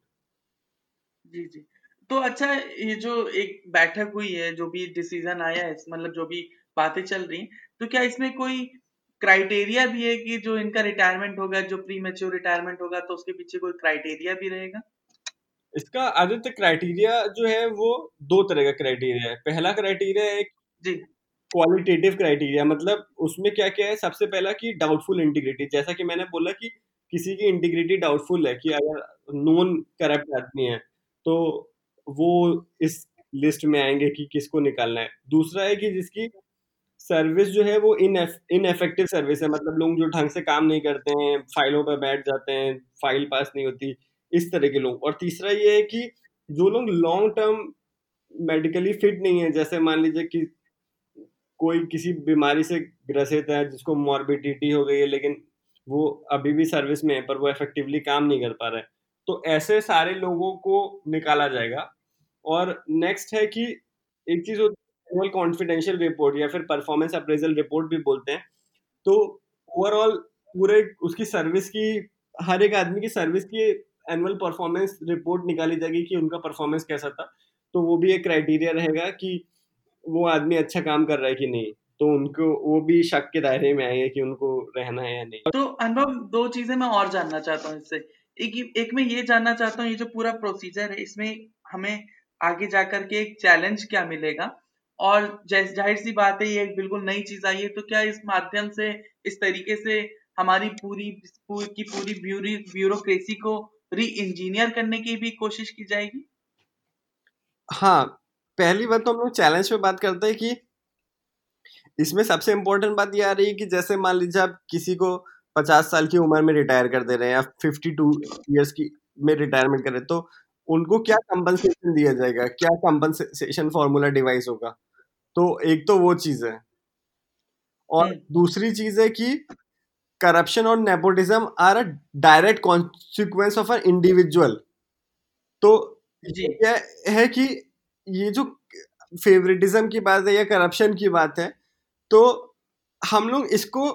जी, जी। तो अच्छा, ये जो एक बैठक हुई है, जो भी डिसीज़न आया है, मतलब जो भी बातें चल रही हैं, तो क्या इसमें कोई क्राइटेरिया भी है कि जो इनका रिटायरमेंट होगा, जो प्रीमैच्योर रिटायरमेंट होगा, तो उसके पीछे कोई क्राइटेरिया भी रहेगा? इसका आदित्य क्राइटेरिया जो है वो दो तरह का क्राइटेरिया है। पहला क्राइटेरिया है जी। क्वालिटेटिव क्राइटेरिया, मतलब उसमें क्या क्या है। सबसे पहला कि डाउटफुल इंटीग्रिटी, जैसा कि मैंने बोला कि किसी की इंटीग्रिटी डाउटफुल है, कि अगर नोन करप्ट आदमी है तो वो इस लिस्ट में आएंगे कि किसको निकालना है। दूसरा है कि जिसकी सर्विस जो है वो इन इनएफेक्टिव सर्विस है, मतलब लोग जो ढंग से काम नहीं करते हैं, फाइलों पर बैठ जाते हैं, फाइल पास नहीं होती, इस तरह के लोग। और तीसरा ये है कि जो लोग लॉन्ग टर्म मेडिकली फिट नहीं है, जैसे मान लीजिए कि कोई किसी बीमारी से ग्रसित है, जिसको मॉर्बिडिटी हो गई है, लेकिन वो अभी भी सर्विस में है पर वो इफेक्टिवली काम नहीं कर पा रहा है, तो ऐसे सारे लोगों को निकाला जाएगा। और नेक्स्ट है कि एक चीज होती है एनुअल कॉन्फिडेंशियल रिपोर्ट, या फिर परफॉर्मेंस अप्रेजल रिपोर्ट भी बोलते हैं। तो ओवरऑल पूरे उसकी सर्विस की, हर एक आदमी की सर्विस की एनुअल परफॉर्मेंस रिपोर्ट निकाली जाएगी कि उनका परफॉर्मेंस कैसा था। तो वो भी एक क्राइटेरिया रहेगा कि वो आदमी अच्छा काम कर रहा है कि नहीं, तो उनको वो भी शक के दायरे में आएंगे कि उनको रहना है या नहीं। तो अनुभव, दो चीज़ें मैं और जानना चाहता हूँ इससे। एक ये एक मैं ये जानना चाहता हूँ, ये जो पूरा प्रोसीजर है, इसमें हमें आगे जाकर के एक चैलेंज क्या मिलेगा? और जैस ज़ाहिर-सी बात है, ये एक बिल्कुल नई चीज़ आई है, तो क्या इस माध्यम से, इस तरीके से हमारी पूरी पू की पूरी ब्यूरी ब्यूरोक्रेसी को री-इंजीनियर करने की भी कोशिश की जाएगी? हाँ, पहली बात तो हम लोग चैलेंज पे बात करते हैं कि इसमें सबसे इम्पोर्टेंट बात ये आ रही है कि जैसे मान लीजिए आप किसी को पचास साल की उम्र में रिटायर कर दे रहे हैं, या फिफ्टी टू ईयर्स की में रिटायरमेंट कर रहे हैं, तो उनको क्या कंपनसेशन दिया जाएगा, क्या कंपनसेशन फॉर्मूला डिवाइस होगा। तो एक तो वो चीज है, हुँ। और दूसरी चीज है कि करप्शन और nepotism are a direct consequence of a individual. तो जी। ये क्या है कि ये जो फेवरेटिज्म की बात है या करप्शन की बात है, तो हम लोग इसको,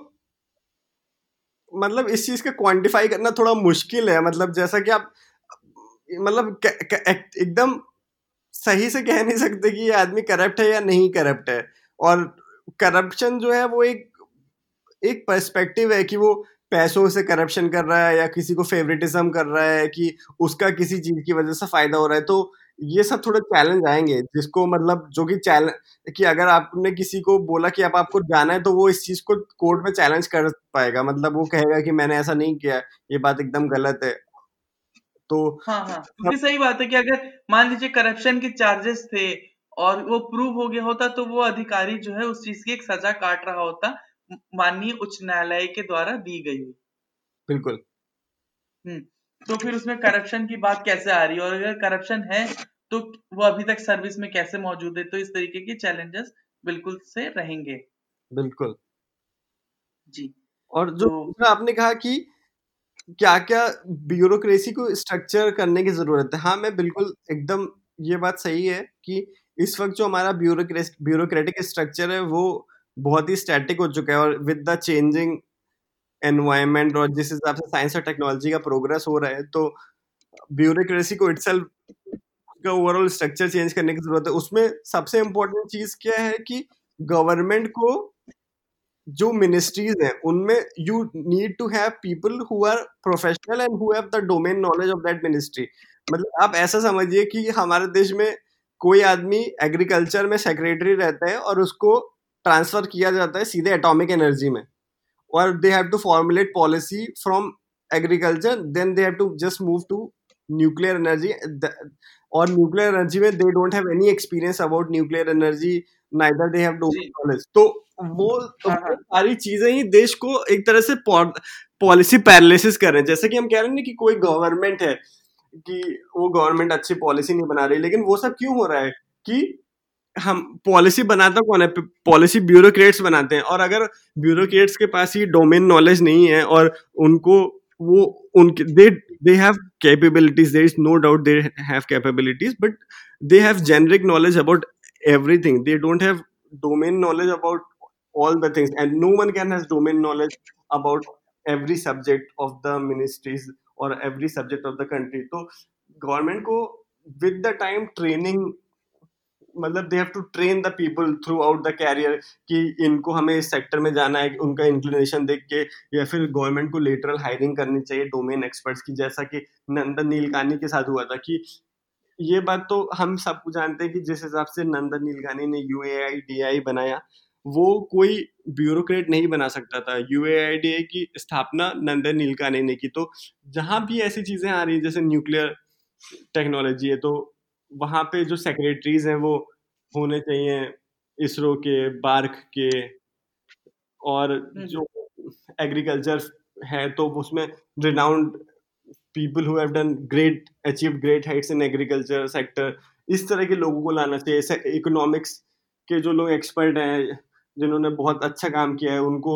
मतलब इस चीज का क्वांटिफाई करना थोड़ा मुश्किल है। मतलब जैसा कि आप, मतलब क- क- एक- एकदम सही से कह नहीं सकते कि ये आदमी करप्ट है या नहीं करप्ट है। और करप्शन जो है वो एक एक पर्सपेक्टिव है कि वो पैसों से करप्शन कर रहा है, या किसी को फेवरेटिज्म कर रहा है, कि उसका किसी चीज की वजह से फायदा हो रहा है। तो ये सब थोड़े चैलेंज आएंगे, जिसको मतलब जो कि चैलेंज, कि अगर आपने किसी को बोला कि आप आपको जाना है, तो वो इस चीज को कोर्ट में चैलेंज कर पाएगा। मतलब वो कहेगा कि मैंने ऐसा नहीं किया, ये बात एकदम गलत है। तो हाँ, हाँ, सब, क्योंकि सही बात है कि अगर मान लीजिए करप्शन के चार्जेस थे और वो प्रूव हो गया होता, तो वो अधिकारी जो है उस चीज़ की एक सज़ा काट रहा होता, म माननीय उच्च न्यायालय के द्वारा दी गई हुई। बिल्कुल हुँ, तो फिर उसमें करप्शन की बात कैसे आ रही है? और अगर करप्शन है, तो वो अभी तक सर्विस में कैसे मौजूद है? तो इस तरीके के चैलेंजेस बिल्कुल से रहेंगे। बिल्कुल। जी, और जो तो दूसरा आपने कहा कि क्या क्या ब्यूरोक्रेसी को स्ट्रक्चर करने की जरूरत है। हाँ, मैं बिल्कुल एकदम, ये बात सही है कि इस वक्त जो हमारा ब्यूरोक्रेस ब्यूरोक्रेटिक स्ट्रक्चर है वो बहुत ही स्टैटिक हो चुका है, और विद द चेंजिंग एनवायरनमेंट और जिस हिसाब से साइंस और टेक्नोलॉजी का प्रोग्रेस हो रहा है, तो ब्यूरोक्रेसी को इटसेल्फ का ओवरऑल स्ट्रक्चर चेंज करने की जरूरत है। उसमें सबसे इम्पोर्टेंट चीज क्या है कि गवर्नमेंट को जो मिनिस्ट्रीज हैं उनमें you need to have people who are professional and who have the domain knowledge of that ministry. मतलब आप ऐसा समझिए कि हमारे देश में कोई आदमी एग्रीकल्चर में सेक्रेटरी रहता है और उसको ट्रांसफर किया जाता है सीधे एटॉमिक एनर्जी में, or they have to formulate policy from agriculture, then they have to just move to nuclear energy. और nuclear energy में they don't have any experience about nuclear energy, neither they have domain जी knowledge. तो वो हाँ वो हाँ सारी चीजें ही देश को एक तरह से पॉलिसी पैरालिसिस कर रहे हैं। जैसे कि हम कह रहे हैं ना कि कोई गवर्नमेंट है कि वो गवर्नमेंट अच्छी पॉलिसी नहीं बना रही, लेकिन वो सब क्यों हो रहा है कि हम पॉलिसी बनाता कौन है? पॉलिसी ब्यूरोक्रेट्स बनाते हैं। और अगर ब्यूरोक्रेट्स के पास ये डोमेन नॉलेज नहीं है और उनको वो उनके they they have capabilities, there is no doubt they have capabilities, but they have generic knowledge about everything, they don't have domain knowledge about all the things, and no one can has domain knowledge about every subject of the ministries or every subject of the country. तो government को with the time training, मतलब they have to train the people throughout the career कि इनको हमें इस sector में जाना है, उनका इंक्लिनेशन देख के, या फिर गवर्नमेंट को लेटरल हायरिंग करनी चाहिए डोमेन एक्सपर्ट्स की, जैसा कि नंदन नीलकानी के साथ हुआ था। कि ये बात तो हम सब जानते हैं कि जिस हिसाब से नंदन नीलकानी ने U A I D I बनाया, वो कोई ब्यूरोक्रेट नहीं बना सकता था। U A I D I की स्थापना नंदन नीलकानी ने की। तो जहां भी ऐसी चीजें आ रही है जैसे न्यूक्लियर टेक्नोलॉजी है, तो वहां पे जो सेक्रेटरीज हैं वो होने चाहिए इसरो के, बार्क के, और हम्म, जो एग्रीकल्चर है तो उसमें renowned people who have done great achieve great heights in agriculture sector, इस तरह के लोगों को लाना चाहिए। इकोनॉमिक्स के जो लोग एक्सपर्ट हैं जिन्होंने बहुत अच्छा काम किया है, उनको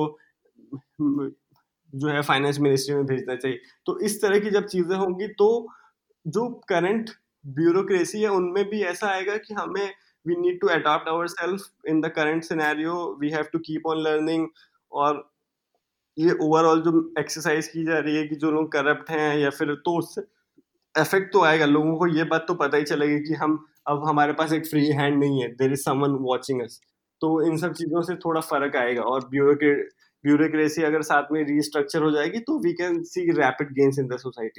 जो है फाइनेंस मिनिस्ट्री में भेजना चाहिए। तो इस तरह की जब चीजें होंगी तो जो करंट ब्यूरोक्रेसी है उनमें भी ऐसा आएगा कि हमें we need to adopt ourselves in the current scenario, we have to keep on learning. और ये ओवरऑल जो एक्सरसाइज की जा रही है कि जो लोग करप्ट हैं या फिर, तो उससे इफेक्ट तो आएगा लोगों को। ये बात तो पता ही चलेगी कि हम अब हमारे पास एक फ्री हैंड नहीं है, there is someone watching us. तो इन सब चीजों से थोड़ा फर्क आएगा। और ब्यूरोक्रेट ब्यूरोक्रेसी अगर साथ में रीस्ट्रक्चर हो जाएगी तो we can see rapid gains in the society.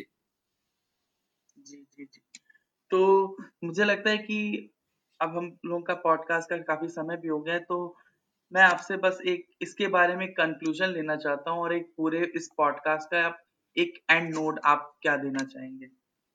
जी जी जी तो मुझे लगता है कि अब हम लोगों का पॉडकास्ट का काफी समय भी हो गया है, तो मैं आपसे बस एक इसके बारे में कंक्लूजन लेना चाहता हूँ और एक पूरे इस पॉडकास्ट का आप एक एंड नोट आप क्या देना चाहेंगे?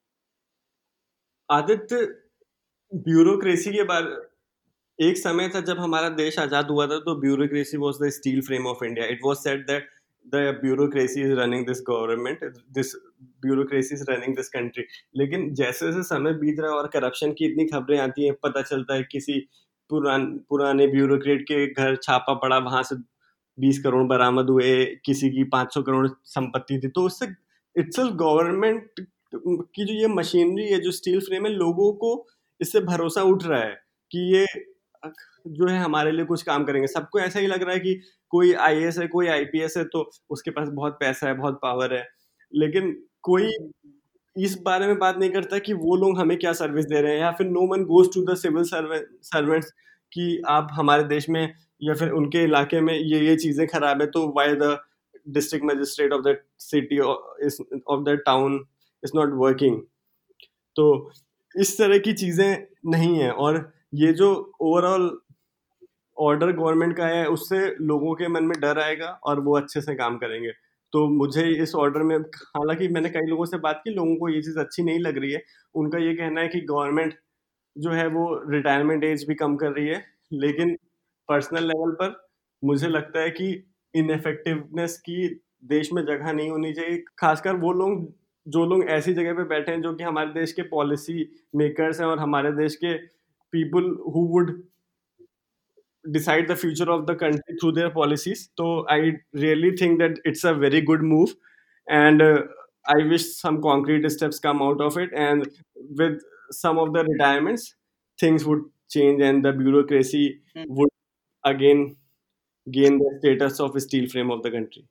आदित्य, ब्यूरोक्रेसी के बारे, एक समय था जब हमारा देश आजाद हुआ था तो bureaucracy was the steel frame of India. It was said that the bureaucracy is running this government, this bureaucracy is running this country. लेकिन जैसे जैसे समय बीत रहा है और करप्शन की इतनी खबरें आती हैं, पता चलता है किसी पुरान पुराने ब्यूरोक्रेट के घर छापा पड़ा, वहां से बीस करोड़ बरामद हुए, किसी की पाँच सौ करोड़ संपत्ति थी। तो उससे इटसेल्फ गवर्नमेंट की जो ये मशीनरी है, जो स्टील फ्रेम है, लोगों को इससे भरोसा उठ रहा है कि ये जो है हमारे लिए कुछ काम करेंगे। सबको ऐसा ही लग रहा है कि कोई आई ए एस है, कोई आई पी एस है, तो उसके पास बहुत पैसा है, बहुत पावर है। लेकिन कोई इस बारे में बात नहीं करता कि वो लोग हमें क्या सर्विस दे रहे हैं, या फिर no one goes to the civil servants कि आप हमारे देश में या फिर उनके इलाके में ये ये चीजें खराब है, तो why the district magistrate of the city of the town is not working. तो इस तरह की चीजें नहीं है। और ये जो ओवरऑल ऑर्डर गवर्नमेंट का है उससे लोगों के मन में डर आएगा और वो अच्छे से काम करेंगे। तो मुझे इस ऑर्डर में, हालांकि मैंने कई लोगों से बात की, लोगों को ये चीज़ अच्छी नहीं लग रही है। उनका ये कहना है कि गवर्नमेंट जो है वो रिटायरमेंट एज भी कम कर रही है। लेकिन पर्सनल लेवल पर मुझे लगता है कि इनएफेक्टिवनेस की देश में जगह नहीं होनी चाहिए। खासकर वो लोग जो लोग ऐसी जगह पे बैठे हैं जो कि हमारे देश के पॉलिसी मेकर्स हैं और हमारे देश के people who would decide the future of the country through their policies. So I really think that it's a very good move, and uh, I wish some concrete steps come out of it, and with some of the retirements, things would change, and the bureaucracy Hmm. would again gain the status of steel frame of the country.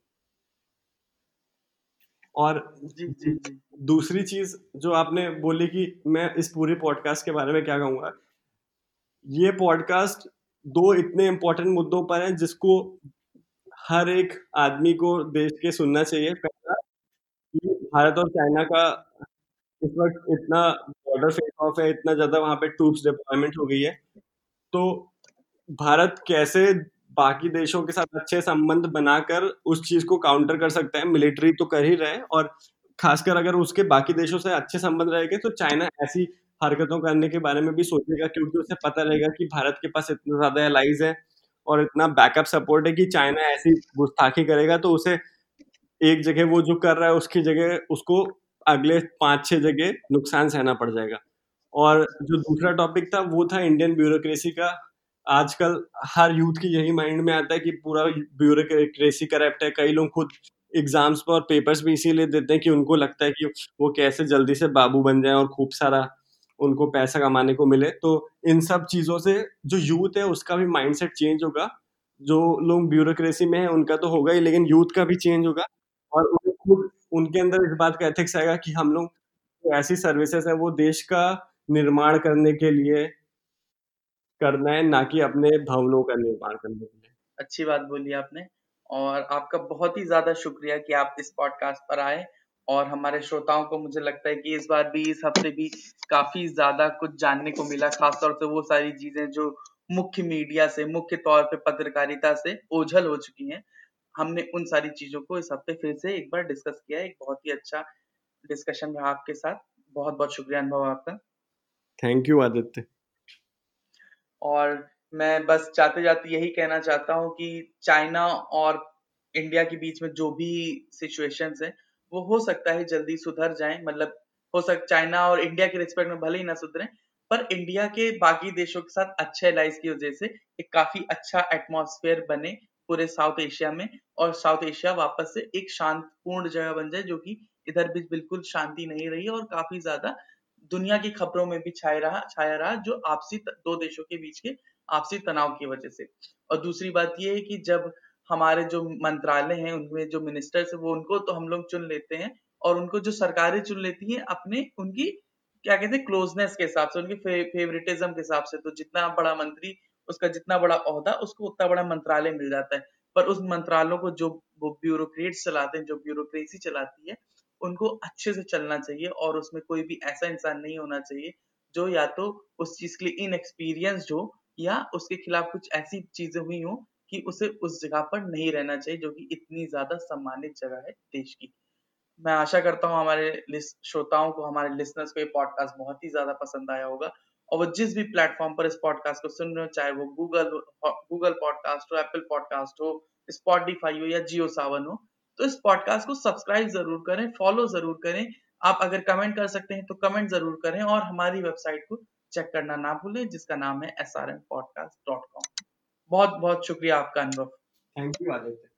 और जी जी जी दूसरी चीज जो आपने बोली कि मैं इस पूरे पॉडकास्ट के बारे में क्या कहूंगा, ये पॉडकास्ट दो इतने इम्पोर्टेंट मुद्दों पर है जिसको हर एक आदमी को देश के सुनना चाहिए. पहला, कि भारत और चाइना का इस वक्त इतना बॉर्डर फेस ऑफ है, इतना ज्यादा वहां पे ट्रूप्स डिप्लॉयमेंट हो गई है, तो भारत कैसे बाकी देशों के साथ अच्छे संबंध बनाकर उस चीज को काउंटर कर सकता है. मिलिट्री तो कर ही रहे हैं, और खासकर अगर उसके बाकी देशों से अच्छे संबंध रहेंगे तो चाइना ऐसी हरकतों करने के बारे में भी सोचेगा, क्योंकि उसे पता रहेगा कि भारत के पास इतना ज्यादा एलाइज है और इतना बैकअप सपोर्ट है कि चाइना ऐसी गुस्ताखी करेगा तो उसे एक जगह वो जो कर रहा है उसकी जगह उसको अगले पांच छह जगह नुकसान सहना पड़ जाएगा. और जो दूसरा टॉपिक था वो था इंडियन ब्यूरोक्रेसी का. आजकल हर यूथ की यही माइंड में आता है कि पूरा ब्यूरोक्रेसी करप्ट है. कई लोग खुद एग्जाम्स पर और पेपर्स भी इसीलिए देते हैं कि उनको लगता है कि वो कैसे जल्दी से बाबू बन जाए और खूब सारा उनको पैसा कमाने को मिले. तो इन सब चीजों से जो यूथ है उसका भी माइंडसेट चेंज होगा. जो लोग ब्यूरोक्रेसी में है उनका तो होगा ही, लेकिन यूथ का भी चेंज होगा, और उन्हें खुद उनके अंदर इस बात का एथिक्स आएगा कि हम लोग जो ऐसी सर्विसेज है वो देश का निर्माण करने के लिए करना है, ना कि अपने भवनों का निर्माण करने के लिए. अच्छी बात बोली आपने, और आपका बहुत ही ज़्यादा शुक्रिया कि आप इस पॉडकास्ट पर आए, और हमारे श्रोताओं को मुझे लगता है कि इस बार भी, इस हफ्ते भी काफ़ी ज़्यादा कुछ जानने को मिला, खास तौर से वो सारी चीज़ें जो मुख्य मीडिया से, मुख्य तौर पे पत्रकारिता से ओझल हो चुकी हैं. हमने उन सारी चीज़ों को इस हफ्ते फिर से एक बार डिस्कस किया है. एक बहुत ही अच्छा डिस्कशन रहा आपके साथ. बहुत-बहुत शुक्रिया अनुभव आपका. Thank you Aditya. और मैं बस जाते-जाते यही कहना चाहता हूँ कि चाइना और इंडिया के बीच में जो भी सिचुएशंस हैं, वो हो सकता है जल्दी सुधर जाएँ. मतलब हो सक चाइना और इंडिया के रिस्पेक्ट में भले ही ना सुधरें, पर इंडिया के बाकी देशों के साथ अच्छे एलाइज की वजह से एक काफ़ी अच्छा एटमॉस्फेयर बने पूरे साउथ एशिया में, और साउथ एशिया वापस से एक शांतिपूर्ण जगह बन जाए, जो कि इधर भी बिल्कुल शांति नहीं रही है और काफ़ी ज़्यादा दुनिया की खबरों में भी छाए रहा छाया रहा, जो आपसी त दो देशों के बीच के आपसी तनाव की वजह से. और दूसरी बात ये है कि जब हमारे जो मंत्रालय हैं, उनमें जो मिनिस्टर्स हैं, वो उनको तो हम लोग चुन लेते हैं, और उनको जो सरकारें चुन लेती हैं अपने उनकी क्या कहते हैं क्लोज़नेस के हिसाब से, उनके फे फेवरेटिज़्म के हिसाब से. तो जितना बड़ा मंत्री, उसका जितना बड़ा ओहदा, उसको उतना बड़ा मंत्रालय मिल जाता है. पर उस मंत्रालयों को जो वो ब्यूरोक्रेट्स चलाते हैं, जो ब्यूरोक्रेसी चलाती है, उनको अच्छे से चलना चाहिए, और उसमें कोई भी ऐसा इंसान नहीं होना चाहिए जो या तो उस चीज़ के लिए इनएक्सपीरियंस्ड हो, या उसके खिलाफ कुछ ऐसी चीज़ें हुई हों कि उसे उस जगह पर नहीं रहना चाहिए, जो कि इतनी ज़्यादा सम्मानित जगह है देश की. मैं आशा करता हूँ हमारे लिस श्रोताओं को, हमारे लिसनर्स को ये पॉडकास्ट बहुत ही ज़्यादा पसंद आया होगा, और वो जिस भी प्लेटफ़ॉर्म पर इस पॉडकास्ट को सुन रहे हो, चाहे वो गूगल हो, गूगल पॉडकास्ट हो, एप्पल पॉडकास्ट हो, स्पॉटिफ़ाई हो या जियो सावन हो, तो इस पॉडकास्ट को सब्सक्राइब ज़रूर करें, फॉलो ज़रूर करें. आप अगर कमेंट कर सकते हैं तो कमेंट ज़रूर करें, और हमारी वेबसाइट को चेक करना ना भूलें, जिसका नाम है S R M podcast dot com. बहुत-बहुत शुक्रिया आपका अनुभव. Thank you Aditya.